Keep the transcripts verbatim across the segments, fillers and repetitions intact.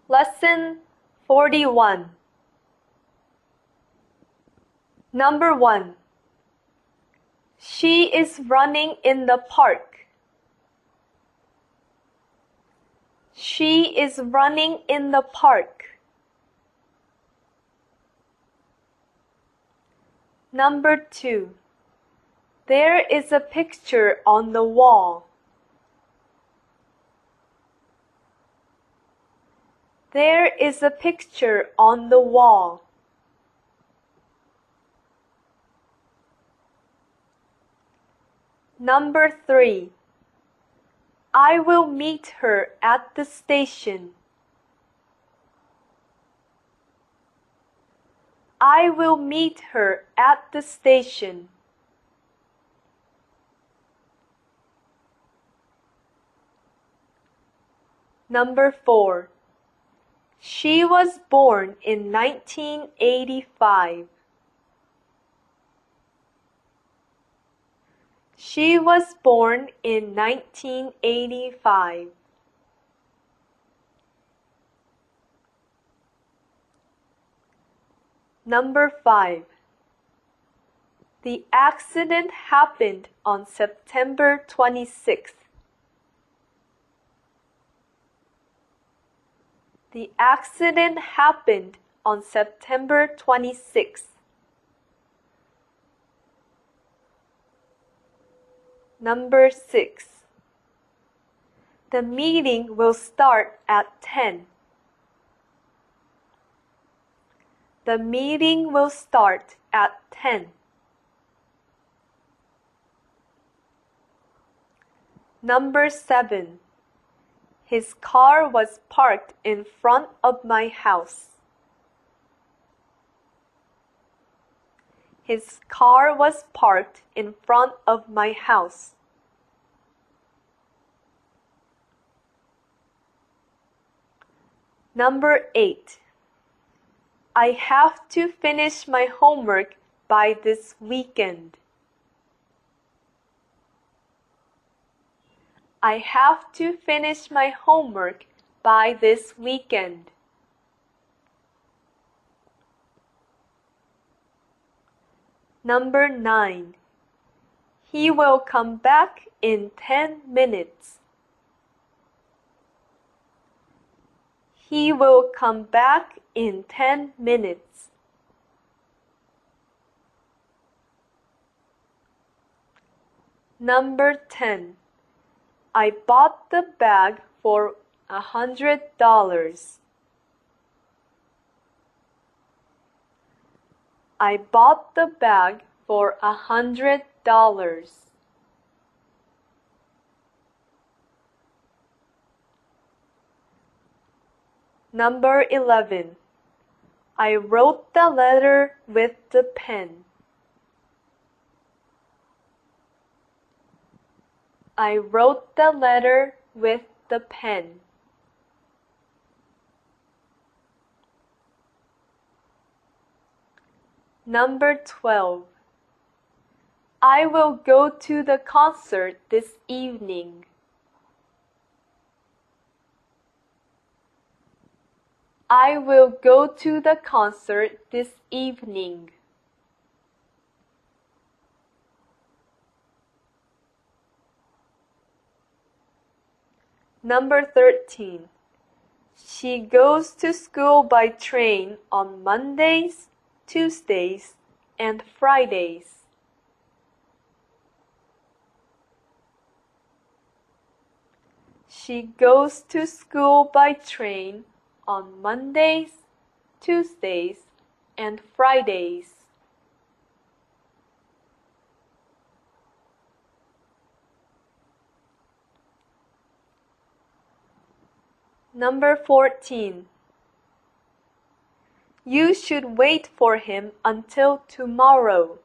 Lesson forty-one. Number one. She is running in the park. She is running in the park. Number two. There is a picture on the wall. There is a picture on the wall. Number three. I will meet her at the station. I will meet her at the station. Number four. She was born in nineteen eighty-five. She was born in nineteen eighty-five. Number five. The accident happened on September twenty-sixth. The accident happened on September twenty-sixth. Number six. The meeting will start at ten. The meeting will start at ten. Number seven. His car was parked in front of my house. His car was parked in front of my house. Number eight. I have to finish my homework by this weekend. I have to finish my homework by this weekend. Number nine. He will come back in ten minutes. He will come back in ten minutes. Number ten. I bought the bag for a hundred dollars. I bought the bag for a hundred dollars. Number eleven. I wrote the letter with the pen. I wrote the letter with the pen. Number twelve. I will go to the concert this evening. I will go to the concert this evening. Number thirteen. She goes to school by train on Mondays, Tuesdays, and Fridays. She goes to school by train on Mondays, Tuesdays, and Fridays. Number fourteen. You should wait for him until tomorrow.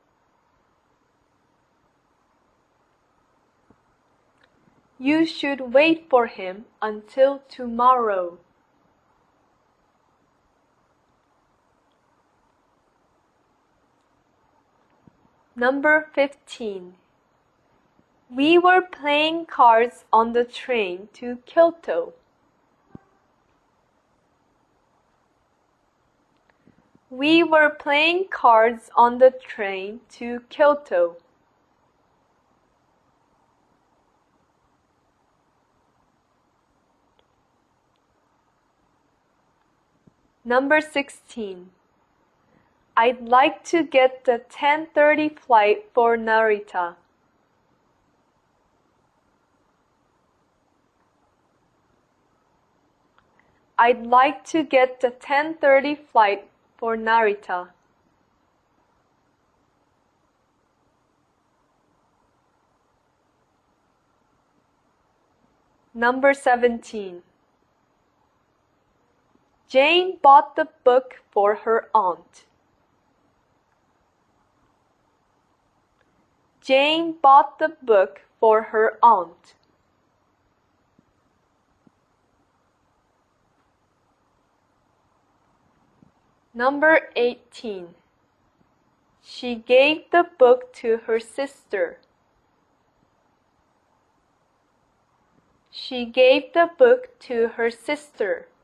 You should wait for him until tomorrow. Number fifteen. We were playing cards on the train to Kyoto. We were playing cards on the train to Kyoto. Number sixteen. I'd like to get the ten thirty flight for Narita. I'd like to get the ten thirty flight for Narita. Number seventeen. Jane bought the book for her aunt. Jane bought the book for her aunt. Number eighteen. She gave the book to her sister. She gave the book to her sister.